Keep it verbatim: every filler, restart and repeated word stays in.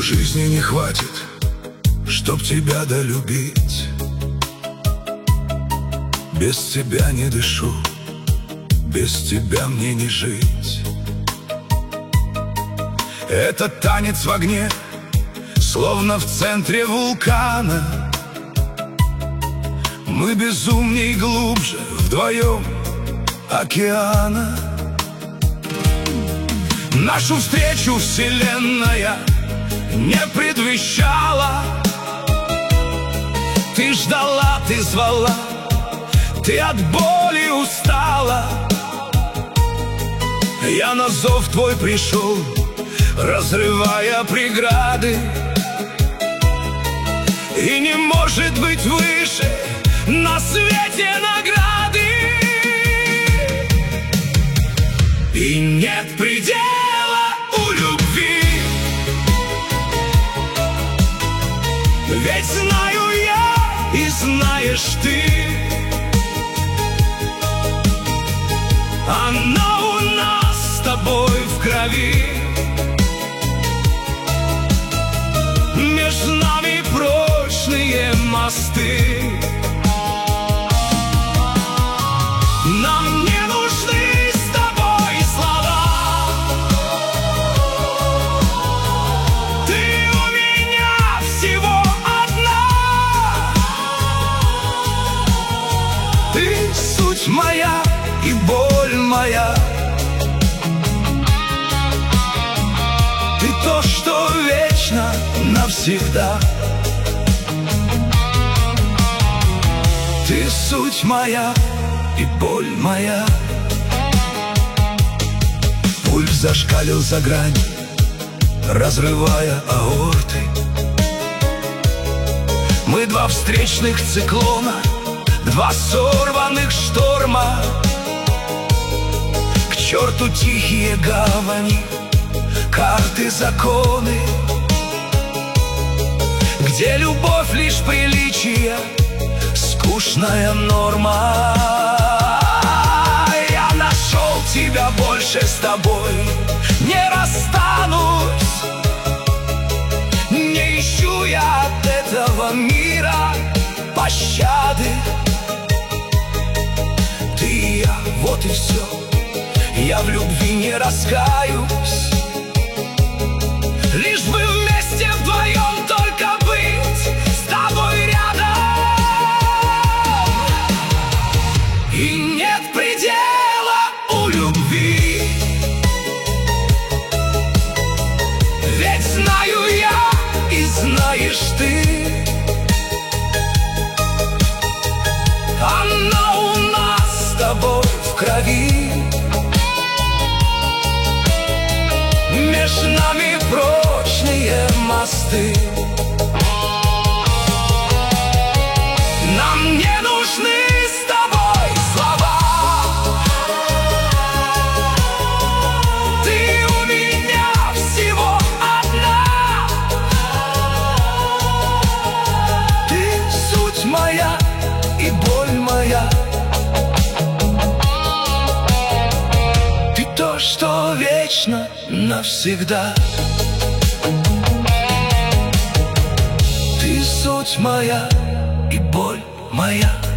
жизни не хватит, чтоб тебя долюбить. Без тебя не дышу, без тебя мне не жить. Это танец в огне, словно в центре вулкана. Мы безумней глубже вдвоем океана. Нашу встречу вселенная не предвещала. Ты ждала, ты звала, ты от боли устала. Я на зов твой пришел, разрывая преграды. И не может быть выше на свете награды. И нет предела у любви, ведь знаю я и знаешь ты. Она у нас с тобой в крови. Между нами прочные мосты. Нам не нужны с тобой слова. Ты у меня всего одна. Ты суть моя и боль моя. Ты то, что вечно навсегда. Ты суть моя и боль моя. Пульс зашкалил за грань, разрывая аорты. Мы два встречных циклона, два сорванных шторма. К черту тихие гавани, карты, законы, где любовь лишь приличие, скучная норма. Я нашел тебя, больше с тобой не расстанусь. Не ищу я от этого мира пощады. Ты и я, вот и все. Я в любви не раскаюсь. Лишь бы вместе вдвоем только быть с тобой рядом. И нет предела у любви, ведь знаю я и знаешь ты. Она у нас с тобой в крови. Между нами прочные мосты. Нам не нужны с тобой слова. Ты у меня всего одна. Ты суть моя и боль моя. Ты то, что вечно навсегда. Ты суть моя и боль моя.